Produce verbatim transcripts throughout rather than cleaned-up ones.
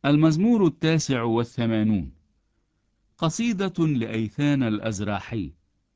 المزمور التاسع والثمانون، قصيدة لأيثان الأزراحي.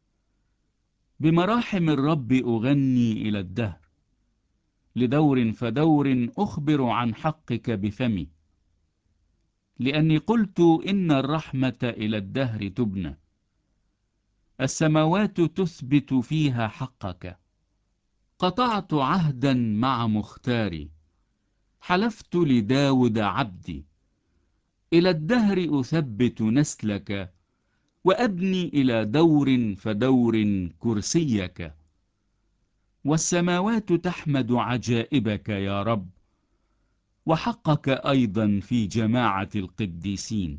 بمراحم الرب أغني إلى الدهر، لدور فدور أخبر عن حقك بفمي. لأني قلت إن الرحمة إلى الدهر تبنى، السماوات تثبت فيها حقك. قطعت عهدا مع مختاري، حلفت لداود عبدي. إلى الدهر أثبت نسلك، وأبني إلى دور فدور كرسيك. والسماوات تحمد عجائبك يا رب، وحقك أيضا في جماعة القديسين.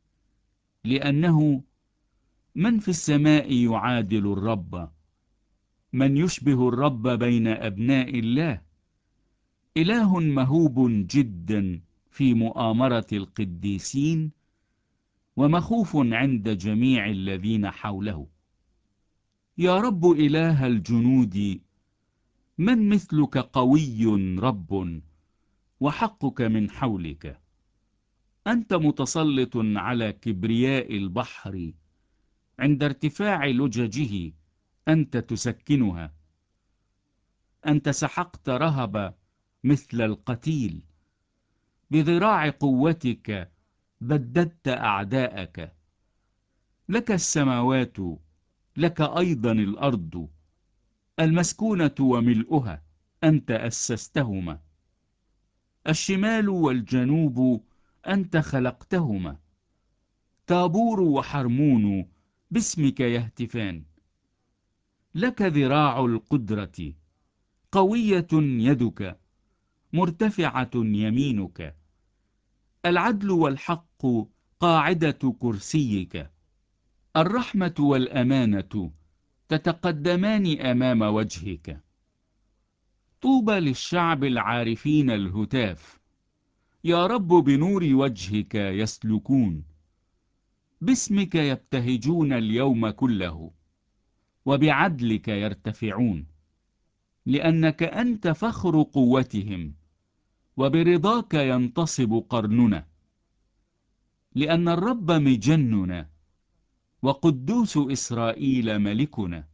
لأنه من في السماء يعادل الرب؟ من يشبه الرب بين أبناء الله؟ إله مهوب جدا في مؤامرة القديسين، ومخوف عند جميع الذين حوله. يا رب إله الجنود، من مثلك قوي رب، وحقك من حولك. أنت متسلط على كبرياء البحر، عند ارتفاع لججه أنت تسكنها. أنت سحقت رهب مثل القتيل، بذراع قوتك بددت أعداءك. لك السماوات، لك أيضا الأرض، المسكونة وملؤها، أنت أسستهما. الشمال والجنوب أنت خلقتهما. تابور وحرمون باسمك يهتفان. لك ذراع القدرة، قوية يدك، مرتفعة يمينك. العدل والحق قاعدة كرسيك. الرحمة والأمانة تتقدمان أمام وجهك. طوبى للشعب العارفين الهتاف، يا رب بنور وجهك يسلكون. باسمك يبتهجون اليوم كله، وبعدلك يرتفعون. لأنك أنت فخر قوتهم، وبرضاك ينتصب قرننا. لأن الرب مجننا، وقدوس إسرائيل ملكنا.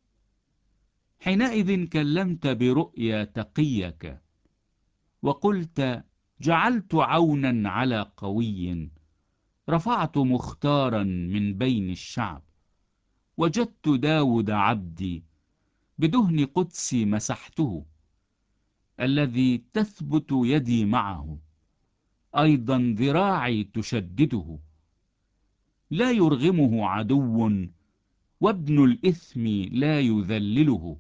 حينئذ كلمت برؤيا تقيك، وقلت جعلت عونا على قوي. رفعت مختارا من بين الشعب، وجدت داود عبدي. بدهن قدسي مسحته، الذي تثبت يدي معه، أيضا ذراعي تشدده. لا يرغمه عدو، وابن الإثم لا يذلله.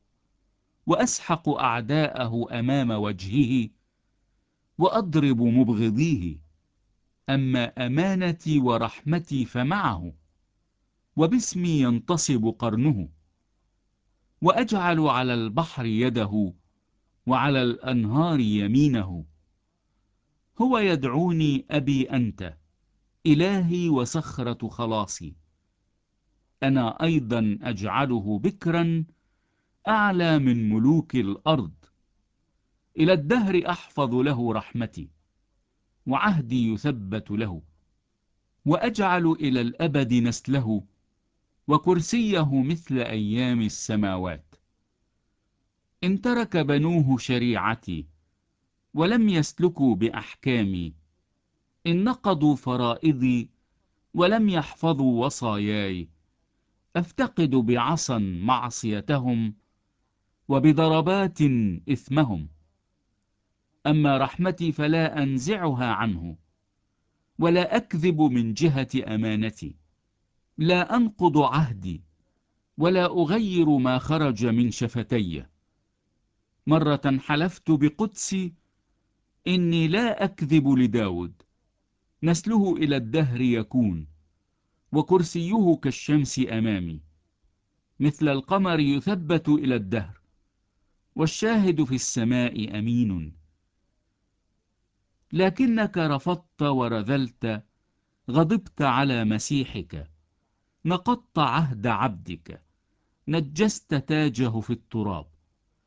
وأسحق أعداءه أمام وجهه، وأضرب مبغضيه. أما أمانتي ورحمتي فمعه، وباسمي ينتصب قرنه. وأجعل على البحر يده، وعلى الأنهار يمينه. هو يدعوني أبي أنت، إلهي وصخرة خلاصي. أنا أيضا أجعله بكرا أعلى من ملوك الأرض. إلى الدهر أحفظ له رحمتي، وعهدي يثبت له. وأجعل إلى الأبد نسله، وكرسيه مثل أيام السماوات. إن ترك بنوه شريعتي، ولم يسلكوا بأحكامي. إن نقضوا فرائضي، ولم يحفظوا وصاياي. أفتقد بعصا معصيتهم، وبضربات إثمهم. أما رحمتي فلا أنزعها عنه، ولا أكذب من جهة أمانتي. لا أنقض عهدي، ولا أغير ما خرج من شفتي. مرة حلفت بقدسي إني لا أكذب لداود. نسله إلى الدهر يكون، وكرسيه كالشمس أمامي. مثل القمر يثبت إلى الدهر، والشاهد في السماء أمين. لكنك رفضت ورذلت، غضبت على مسيحك. نقضت عهد عبدك، نجست تاجه في التراب.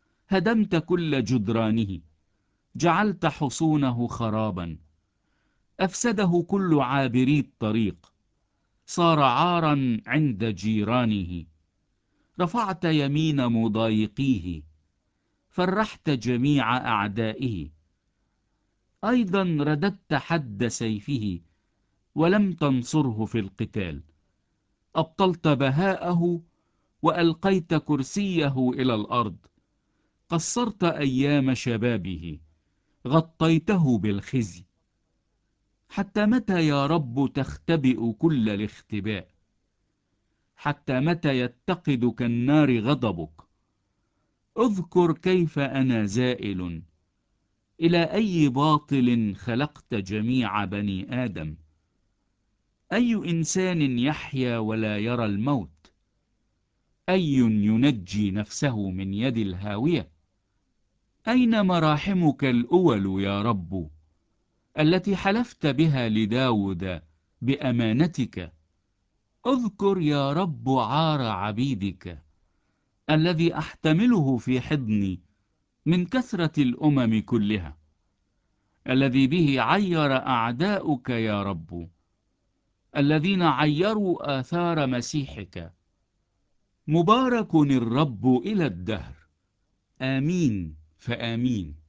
هدمت كل جدرانه، جعلت حصونه خرابا. أفسده كل عابري الطريق، صار عارا عند جيرانه. رفعت يمين مضايقيه، فرحت جميع أعدائه. أيضا رددت حد سيفه، ولم تنصره في القتال. أبطلت بهاءه، وألقيت كرسيه إلى الأرض. قصرت أيام شبابه، غطيته بالخزي. حتى متى يا رب تختبئ كل الاختباء؟ حتى متى يتقد كالنار غضبك؟ اذكر كيف أنا زائل، إلى أي باطل خلقت جميع بني آدم؟ أي إنسان يحيا ولا يرى الموت؟ أي ينجي نفسه من يد الهاوية؟ أين مراحمك الأول يا رب، التي حلفت بها لداود بأمانتك؟ اذكر يا رب عار عبيدك، الذي أحتمله في حضني من كثرة الأمم كلها، الذي به عير أعداؤك يا رب، الذين عيروا آثار مسيحك. مبارك الرب إلى الدهر. آمين فآمين.